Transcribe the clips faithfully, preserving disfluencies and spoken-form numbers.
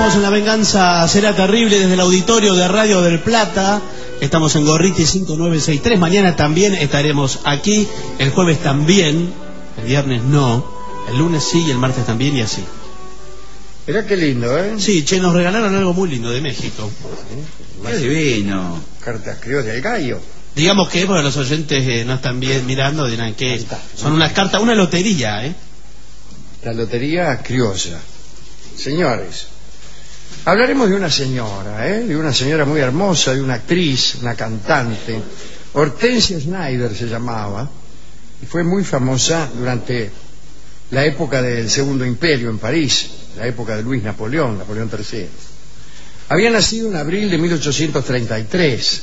estamos en La Venganza Será Terrible desde el auditorio de Radio del Plata. Estamos en Gorriti cinco nueve seis tres. Mañana también estaremos aquí. El jueves también. El viernes no. El lunes sí y el martes también y así. Mirá qué lindo, ¿eh? Sí, che, nos regalaron algo muy lindo de México. Qué divino. Cartas criollas del gallo. Digamos que, porque los oyentes eh, no están bien mirando, dirán que son unas cartas, una lotería, ¿eh? La lotería criolla. Señores, hablaremos de una señora, ¿eh? De una señora muy hermosa, de una actriz, una cantante. Hortensia Schneider se llamaba, y fue muy famosa durante la época del Segundo Imperio en París, la época de Luis Napoleón, Napoleón tercero. Había nacido en abril de mil ochocientos treinta y tres.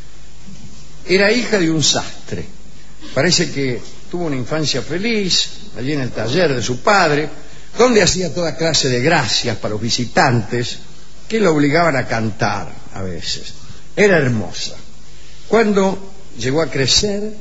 Era hija de un sastre. Parece que tuvo una infancia feliz allí en el taller de su padre, donde hacía toda clase de gracias para los visitantes que lo obligaban a cantar a veces. Era hermosa. Cuando llegó a crecer,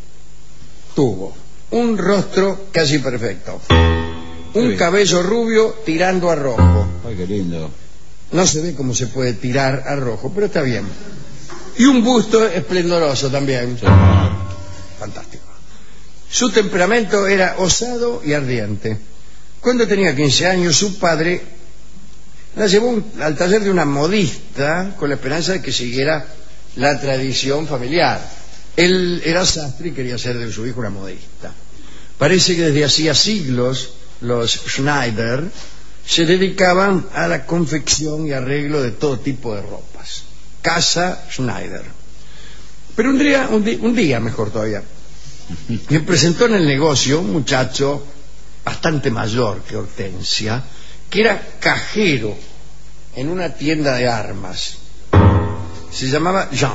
tuvo un rostro casi perfecto, un cabello rubio tirando a rojo. Ay, qué lindo. No se ve cómo se puede tirar a rojo, pero está bien. Y un busto esplendoroso también. Sí. Fantástico. Su temperamento era osado y ardiente. Cuando tenía quince años, su padre la llevó un, al taller de una modista con la esperanza de que siguiera la tradición familiar. Él era sastre y quería hacer de su hijo una modista. Parece que desde hacía siglos los Schneider se dedicaban a la confección y arreglo de todo tipo de ropas. Casa Schneider. Pero un día, un día, un día mejor todavía, me presentó en el negocio un muchacho bastante mayor que Hortensia, que era cajero en una tienda de armas. Se llamaba Jean.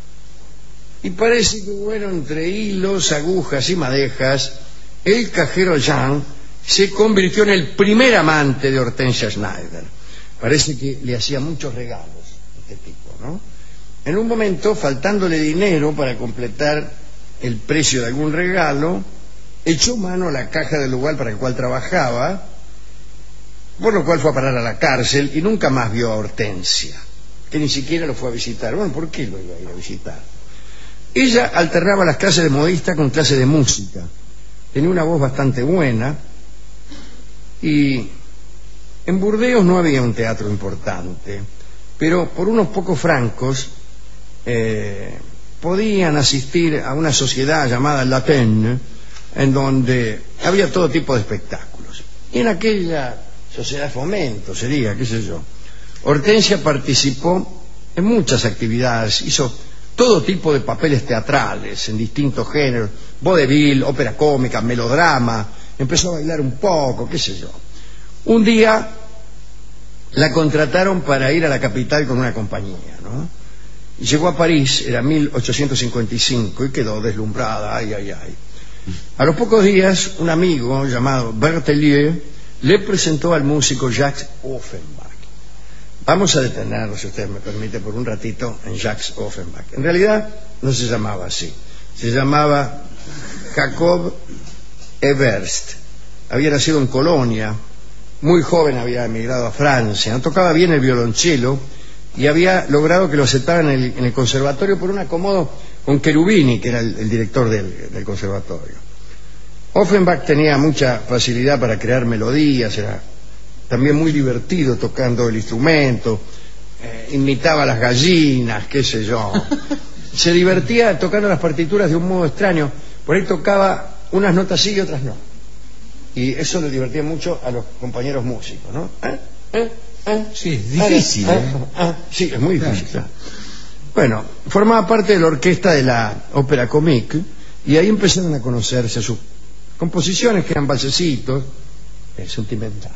Y parece que, bueno, entre hilos, agujas y madejas, el cajero Jean se convirtió en el primer amante de Hortensia Schneider. Parece que le hacía muchos regalos este tipo, ¿no? En un momento, faltándole dinero para completar el precio de algún regalo, echó mano a la caja del lugar para el cual trabajaba, por lo cual fue a parar a la cárcel y nunca más vio a Hortensia, que ni siquiera lo fue a visitar. Bueno, ¿por qué lo iba a ir a visitar? Ella alternaba las clases de modista con clases de música. Tenía una voz bastante buena y en Burdeos no había un teatro importante, pero por unos pocos francos eh, podían asistir a una sociedad llamada Latin, en donde había todo tipo de espectáculos. Y en aquella sociedad de fomento sería, qué sé yo, Hortensia participó en muchas actividades, hizo todo tipo de papeles teatrales en distintos géneros, vodevil, ópera cómica, melodrama, empezó a bailar un poco, qué sé yo. Un día la contrataron para ir a la capital con una compañía, ¿no? Y llegó a París, era mil ochocientos cincuenta y cinco, y quedó deslumbrada, ay, ay, ay. A los pocos días, un amigo llamado Bertelier le presentó al músico Jacques Offenbach. Vamos a detenernos, si usted me permite, por un ratito en Jacques Offenbach. En realidad no se llamaba así, se llamaba Jacob Eberst. Había nacido en Colonia, muy joven había emigrado a Francia, no tocaba bien el violonchelo y había logrado que lo aceptaran en el, en el conservatorio por un acomodo con Cherubini, que era el, el director del, del conservatorio. Offenbach tenía mucha facilidad para crear melodías, era también muy divertido tocando el instrumento, eh, imitaba a las gallinas, qué sé yo. Se divertía tocando las partituras de un modo extraño, por ahí tocaba unas notas sí y otras no. Y eso le divertía mucho a los compañeros músicos, ¿no? ¿Eh? ¿Eh? ¿Eh? Sí, es difícil, ¿Eh? ¿eh? ¿Eh? ¿Eh? Sí, es muy difícil. Claro. Bueno, formaba parte de la orquesta de la Ópera Comique y ahí empezaron a conocerse sus composiciones, que eran valsecitos eh, sentimentales.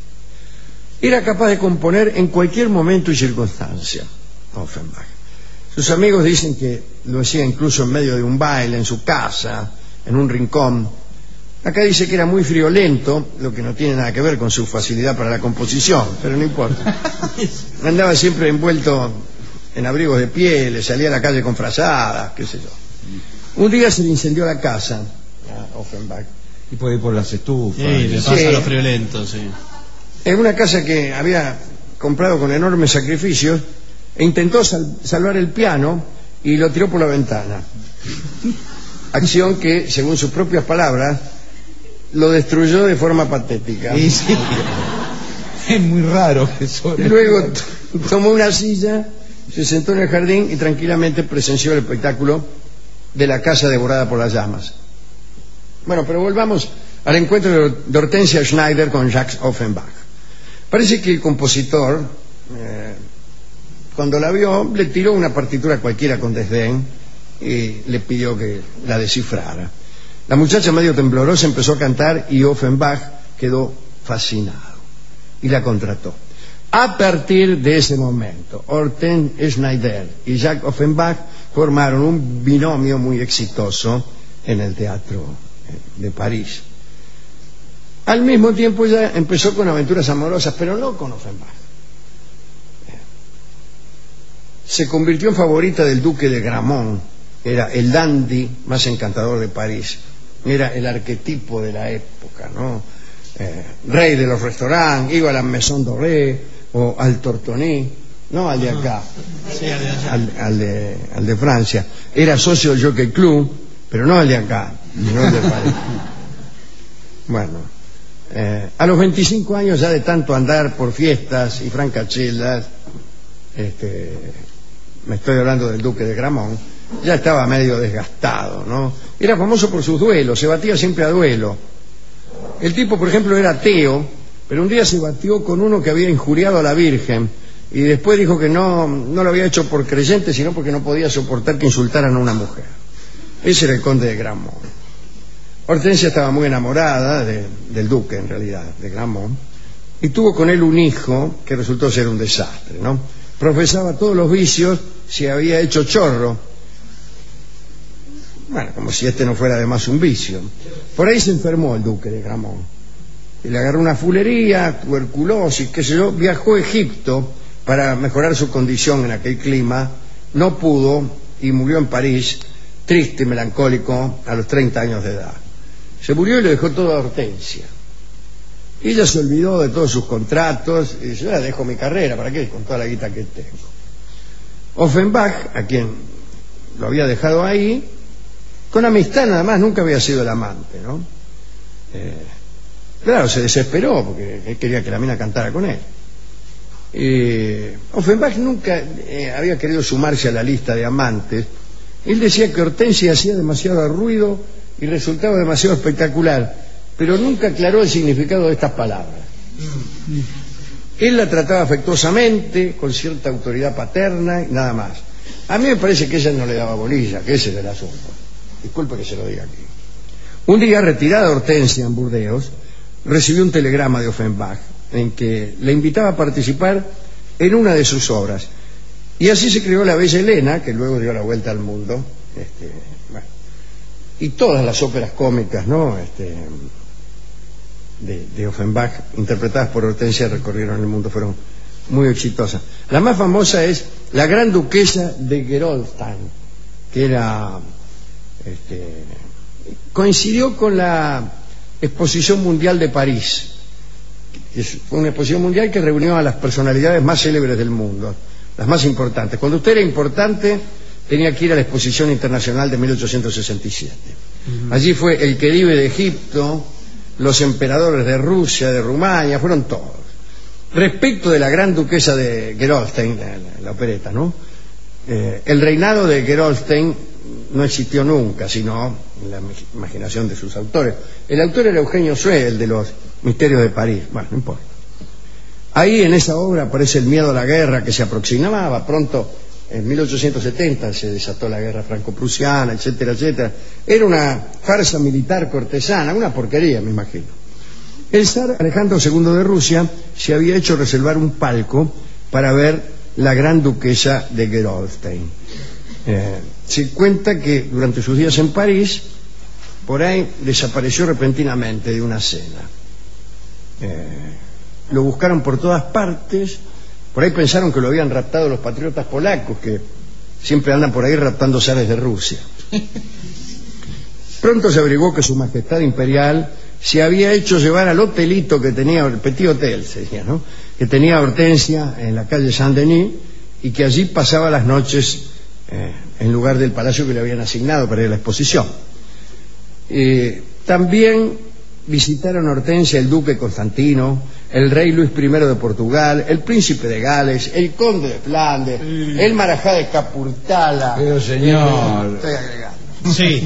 Era capaz de componer en cualquier momento y circunstancia, Offenbach. Sus amigos dicen que lo hacía incluso en medio de un baile, en su casa, en un rincón. Acá dice que era muy friolento, lo que no tiene nada que ver con su facilidad para la composición, pero no importa. Andaba siempre envuelto en abrigos de piel, salía a la calle con frazadas, qué sé yo. Un día se le incendió la casa a Offenbach. Y puede ir por las estufas. Sí, le pasa Sí. a los friolentos, sí. En una casa que había comprado con enormes sacrificios, e intentó sal salvar el piano y lo tiró por la ventana. Acción que, según sus propias palabras, lo destruyó de forma patética. Sí, sí. Es muy raro que eso. Luego tomó una silla, se sentó en el jardín y tranquilamente presenció el espectáculo de la casa devorada por las llamas. Bueno, pero volvamos al encuentro de Hortensia Schneider con Jacques Offenbach. Parece que el compositor, eh, cuando la vio, le tiró una partitura cualquiera con desdén y le pidió que la descifrara. La muchacha, medio temblorosa, empezó a cantar y Offenbach quedó fascinado y la contrató. A partir de ese momento, Hortensia Schneider y Jacques Offenbach formaron un binomio muy exitoso en el teatro de París. Al mismo tiempo ella empezó con aventuras amorosas, pero no con Offenbach. Se convirtió en favorita del duque de Gramont, era el dandy más encantador de París, era el arquetipo de la época, ¿no? Eh, rey de los restaurantes, iba a la Maison Dorée o al Tortoni, no al de acá, Sí, al de allá. al, al, de, al de Francia. Era socio del Jockey Club, pero no al de acá, no el de París. Bueno, eh, a los veinticinco años ya de tanto andar por fiestas y francachelas, este, me estoy hablando del duque de Gramont, ya estaba medio desgastado, ¿no? Era famoso por sus duelos, se batía siempre a duelo. El tipo, por ejemplo, era ateo, pero un día se batió con uno que había injuriado a la Virgen y después dijo que no, no lo había hecho por creyente, sino porque no podía soportar que insultaran a una mujer. Ese era el conde de Gramont. Hortensia estaba muy enamorada de, del duque, en realidad, de Gramont, y tuvo con él un hijo que resultó ser un desastre, ¿no? Profesaba todos los vicios, se había hecho chorro. Bueno, como si este no fuera además un vicio. Por ahí se enfermó el duque de Gramont. Y le agarró una fulería, tuberculosis, qué sé yo. Viajó a Egipto para mejorar su condición en aquel clima. No pudo y murió en París, triste y melancólico, a los treinta años de edad. Se murió y le dejó todo a Hortensia. Y ella se olvidó de todos sus contratos y dice, ya dejo mi carrera, ¿para qué? Con toda la guita que tengo. Offenbach, a quien lo había dejado ahí, con amistad nada más, nunca había sido el amante, ¿no? Eh, claro, se desesperó porque él quería que la mina cantara con él. Eh, Offenbach nunca eh, había querido sumarse a la lista de amantes. Él decía que Hortensia hacía demasiado ruido y resultaba demasiado espectacular, pero nunca aclaró el significado de estas palabras. Él la trataba afectuosamente, con cierta autoridad paterna y nada más. A mí me parece que ella no le daba bolilla, que ese era el asunto. Disculpe que se lo diga aquí. Un día, retirada Hortensia en Burdeos, recibió un telegrama de Offenbach en que le invitaba a participar en una de sus obras. Y así se creó La Bella Helena, que luego dio la vuelta al mundo. Este, bueno, y todas las óperas cómicas, ¿no? Este, de, de Offenbach, interpretadas por Hortensia, recorrieron el mundo, fueron muy exitosas. La más famosa es La Gran Duquesa de Gerolstein, que era... Este, coincidió con la Exposición Mundial de París. Fue una exposición mundial que reunió a las personalidades más célebres del mundo, las más importantes. Cuando usted era importante, tenía que ir a la Exposición Internacional de mil ochocientos sesenta y siete. Uh-huh. Allí fue el Khedive de Egipto, los emperadores de Rusia, de Rumania, fueron todos. Respecto de la Gran Duquesa de Gerolstein, la, la, la opereta, ¿no? Eh, el reinado de Gerolstein no existió nunca, sino en la imaginación de sus autores. El autor era Eugenio Sue, el de los Misterios de París. Bueno, no importa. Ahí en esa obra aparece el miedo a la guerra que se aproximaba. Pronto, en mil ochocientos setenta, se desató la guerra franco-prusiana, etcétera, etcétera. Era una farsa militar cortesana, una porquería, me imagino. El zar Alejandro segundo de Rusia se había hecho reservar un palco para ver la Gran Duquesa de Gerolstein. Eh, se cuenta que durante sus días en París, por ahí desapareció repentinamente de una cena. Eh, lo buscaron por todas partes, por ahí pensaron que lo habían raptado los patriotas polacos, que siempre andan por ahí raptando zares de Rusia. Pronto se averiguó que su majestad imperial se había hecho llevar al hotelito que tenía, el Petit Hotel se decía, ¿no?, que tenía Hortensia en la calle Saint-Denis, y que allí pasaba las noches eh, en lugar del palacio que le habían asignado para ir a la exposición. Eh, también visitaron Hortensia el duque Constantino, el rey Luis primero de Portugal, el príncipe de Gales, el conde de Flandes, sí. el marajá de Capurtala. Pero señor... Estoy agregando. Sí.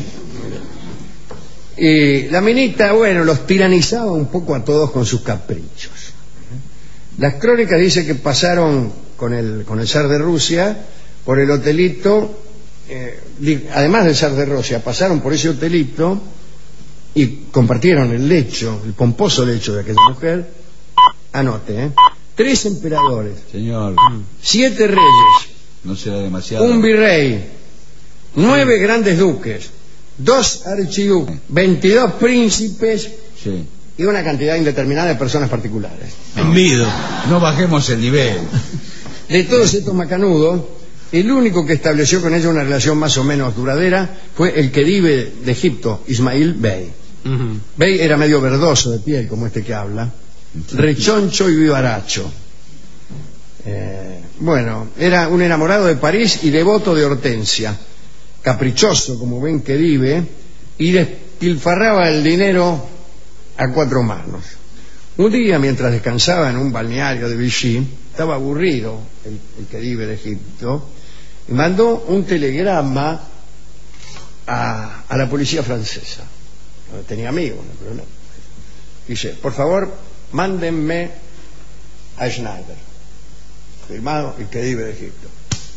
Y la minita, bueno, los tiranizaba un poco a todos con sus caprichos. Las crónicas dicen que pasaron con el, con el zar de Rusia por el hotelito, eh, además del zar de Rusia, pasaron por ese hotelito y compartieron el lecho, el pomposo lecho de aquella mujer. Anote, ¿eh? Tres emperadores, Señor, siete reyes, no será demasiado. un virrey, nueve grandes duques, dos archiduques, veintidós príncipes Sí. y una cantidad indeterminada de personas particulares. Envido. No bajemos el nivel. De todos estos macanudos, el único que estableció con ella una relación más o menos duradera fue el queribe de Egipto, Ismail Bey. Uh-huh. Bey era medio verdoso de piel, como este que habla, rechoncho y vivaracho. Eh, bueno, era un enamorado de París y devoto de Hortensia, caprichoso como ven queribe, y despilfarraba el dinero a cuatro manos. Un día, mientras descansaba en un balneario de Vichy, estaba aburrido el, el queribe de Egipto, y mandó un telegrama a, a la policía francesa. Tenía amigos, no hay problema. Dice, por favor, mándenme a Schneider, firmado el queribe de Egipto.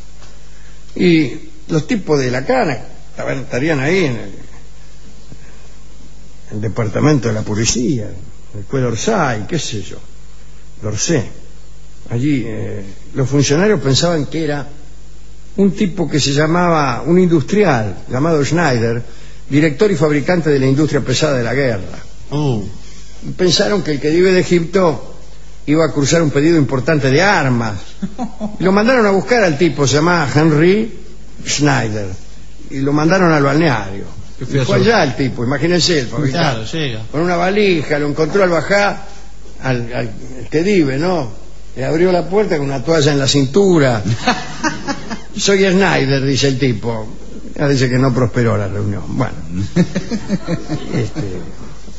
Y los tipos de la cana estaban, estarían ahí en el, el departamento de la policía, el Quai d'Orsay, qué sé yo, d'Orsay. Allí eh, los funcionarios pensaban que era un tipo que se llamaba, un industrial llamado Schneider, director y fabricante de la industria pesada de la guerra. Oh. Y pensaron que el queribe de Egipto iba a cruzar un pedido importante de armas. Y lo mandaron a buscar al tipo, se llamaba Henry Schneider, y lo mandaron al balneario. Y fue allá el tipo, imagínense el fabricante, Claro, llega. con una valija, lo encontró al bajar al, al el queribe, ¿no? Le abrió la puerta con una toalla en la cintura. Soy Schneider, dice el tipo. Ya dice que no prosperó la reunión. Bueno, este...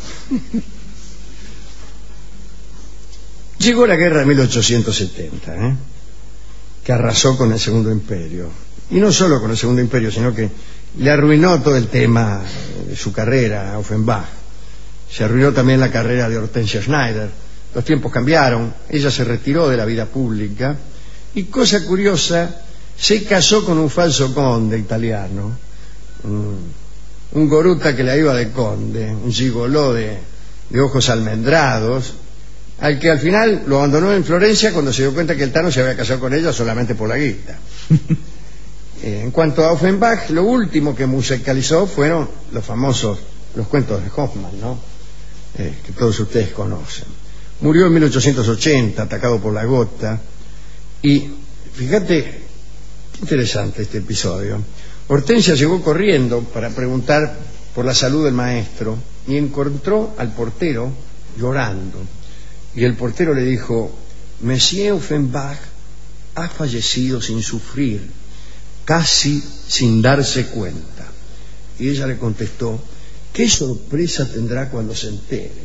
llegó la guerra de mil ochocientos setenta, ¿eh? que arrasó con el Segundo Imperio. Y no solo con el Segundo Imperio, sino que le arruinó todo el tema de su carrera a Offenbach. Se arruinó también la carrera de Hortensia Schneider. Los tiempos cambiaron, ella se retiró de la vida pública y, cosa curiosa, se casó con un falso conde italiano, un, un goruta que la iba de conde, un gigoló de, de ojos almendrados, al que al final lo abandonó en Florencia cuando se dio cuenta que el Tano se había casado con ella solamente por la guita. Eh, en cuanto a Offenbach, lo último que musicalizó fueron los famosos, los cuentos de Hoffmann, ¿no? Eh, que todos ustedes conocen. Murió en mil ochocientos ochenta, atacado por la gota, y fíjate, qué interesante este episodio. Hortensia llegó corriendo para preguntar por la salud del maestro y encontró al portero llorando. Y el portero le dijo, Monsieur Offenbach ha fallecido sin sufrir, casi sin darse cuenta. Y ella le contestó, ¿qué sorpresa tendrá cuando se entere?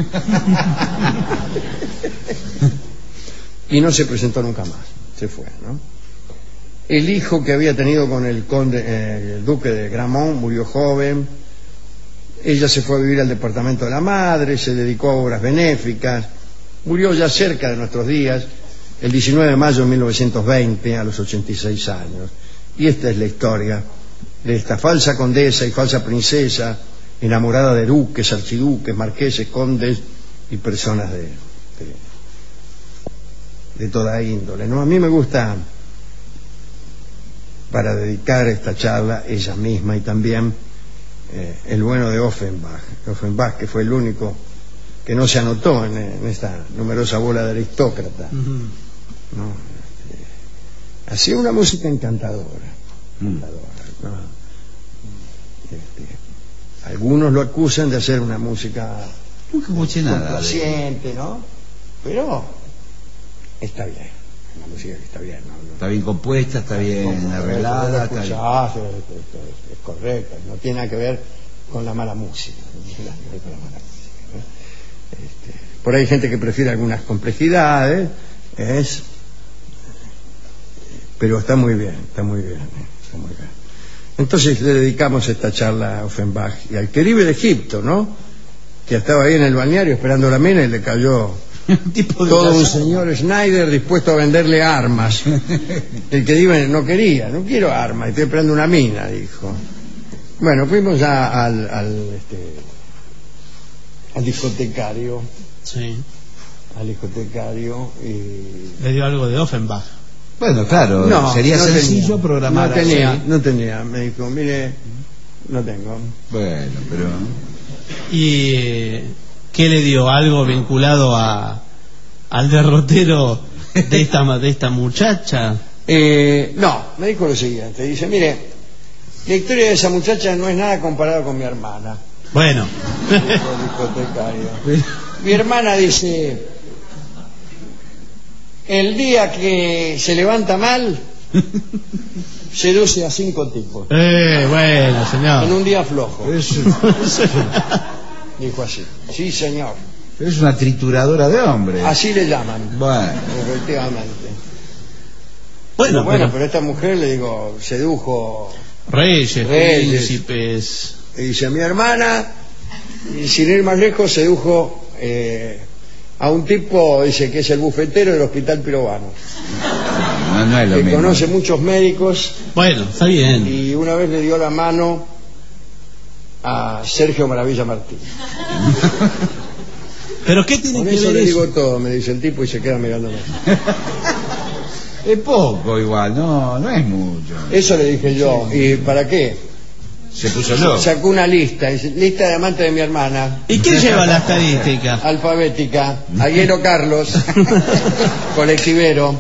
Y no se presentó nunca más, se fue, ¿no? El hijo que había tenido con el conde, eh, el duque de Gramont, murió joven. Ella se fue a vivir al departamento de la madre, se dedicó a obras benéficas. Murió ya cerca de nuestros días, el diecinueve de mayo de mil novecientos veinte, a los ochenta y seis años. Y esta es la historia de esta falsa condesa y falsa princesa, enamorada de duques, archiduques, marqueses, condes y personas de, de, de toda índole, ¿no? A mí me gusta, para dedicar esta charla, ella misma y también eh, el bueno de Offenbach. Offenbach, que fue el único que no se anotó en, en esta numerosa bola de aristócrata, uh-huh. ¿no? Este, hacía una música encantadora, encantadora, ¿no? Este, algunos lo acusan de hacer una música Nunca escuché nada. Complaciente, ¿no? Pero está bien. Una música que está bien, ¿no? Está bien compuesta, está bien Como, arreglada. Está bien. Es, es, es correcta, no tiene nada que ver con la mala música. No tiene nada que ver con la mala música, ¿no? Este, por ahí hay gente que prefiere algunas complejidades, es, pero está muy bien, está muy bien, está muy bien. Entonces le dedicamos esta charla a Offenbach y al Queribe de Egipto, ¿no? Que estaba ahí en el balneario esperando la mina y le cayó tipo todo un señor Schneider dispuesto a venderle armas. El Queribe no quería, no quiero armas, estoy esperando una mina, dijo. Bueno, fuimos ya al, al, este, al discotecario. Sí. Al discotecario y... Le dio algo de Offenbach. Bueno, claro, no, sería no sencillo tenía, programar. No tenía, así. no tenía. Me dijo, mire, no tengo. Bueno, pero... ¿Y eh, qué le dio? ¿Algo vinculado a al derrotero de esta, de esta muchacha? Eh, no, me dijo lo siguiente. Dice, mire, la historia de esa muchacha no es nada comparada con mi hermana. Bueno. El discotecario. Mi hermana dice, el día que se levanta mal, seduce a cinco tipos. Eh, bueno, señor. En un día flojo. Es, Dijo así. Sí, señor. es una trituradora de hombres. Así le llaman. Bueno. Efectivamente. Bueno, Bueno, pero pero esta mujer, le digo, sedujo. reyes, Reyes. príncipes. Y dice, mi hermana, y sin ir más lejos, sedujo eh, a un tipo, dice que es el bufetero del Hospital Pirovano, No, no es lo que mismo. conoce muchos médicos, Bueno, está bien. y una vez le dio la mano a Sergio Maravilla Martín. ¿Pero qué tiene Con que eso ver le eso? digo todo, me dice el tipo, y se queda mirándome. Es poco igual, no, no es mucho. Eso le dije yo. ¿Y para qué? Se puso loco. Sacó una lista, dice, lista de amantes de mi hermana, ¿Y quién lleva la estadística? alfabética, Aguero Carlos, colectivero.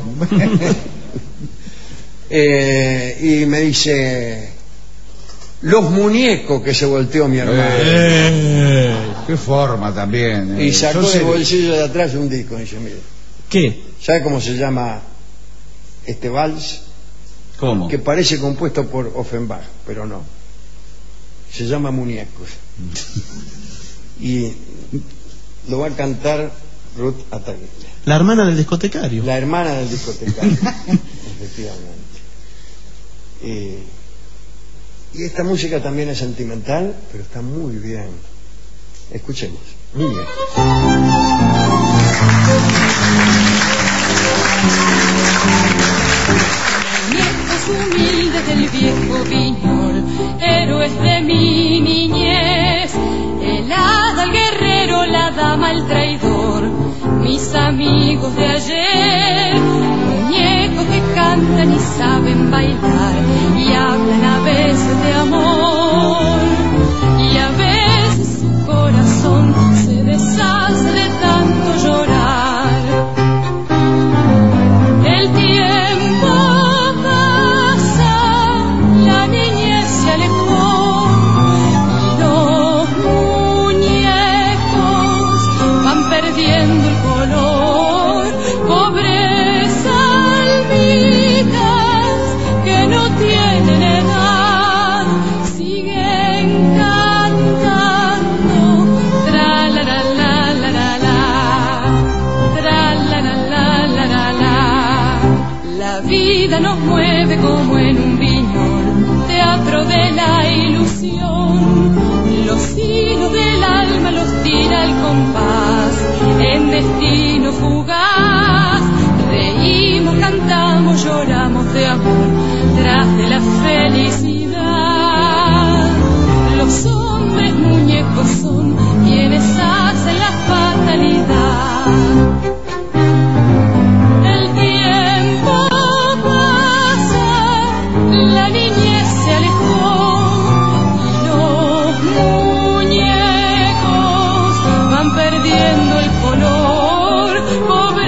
Eh, y me dice, los muñecos que se volteó mi hermana. Eh, Qué forma también. eh. Y sacó Yo sé- del bolsillo de atrás un disco. Y dice, mire, ¿Qué? ¿sabe cómo se llama este vals? ¿Cómo? Que parece compuesto por Offenbach, pero no. Se llama Muñecos. Y lo va a cantar Ruth Ataguile, La hermana del discotecario. la hermana del discotecario. Efectivamente. Y, y esta música también es sentimental, pero está muy bien. Escuchemos. Muy bien. Nietos humildes del viejo Viñol, héroes de mi niñez, el hada, el guerrero, la dama, el traidor, mis amigos de ayer, muñecos que cantan y saben bailar y hablan a veces de amor, y a veces su corazón se deshace de tanto llorar. El tiempo pasa, la niñez se alejó y los muñecos van perdiendo el color. Pobres almitas que no tienen edad siguen cantando tra la la la la la la, tra la la la la la la. La vida nos mueve como en un viñol, teatro de la ilusión. Los hilos del alma los tira el compás, en destino fugaz. Reímos, cantamos, lloramos de amor, tras de la felicidad. Los hombres muñecos son quienes hacen la fatalidad. El tiempo pasa, la niñez se alejó y los muñecos van perdiendo el color. Pobre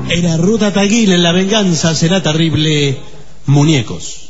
Era Ruta Taguil en La venganza será terrible. Muñecos.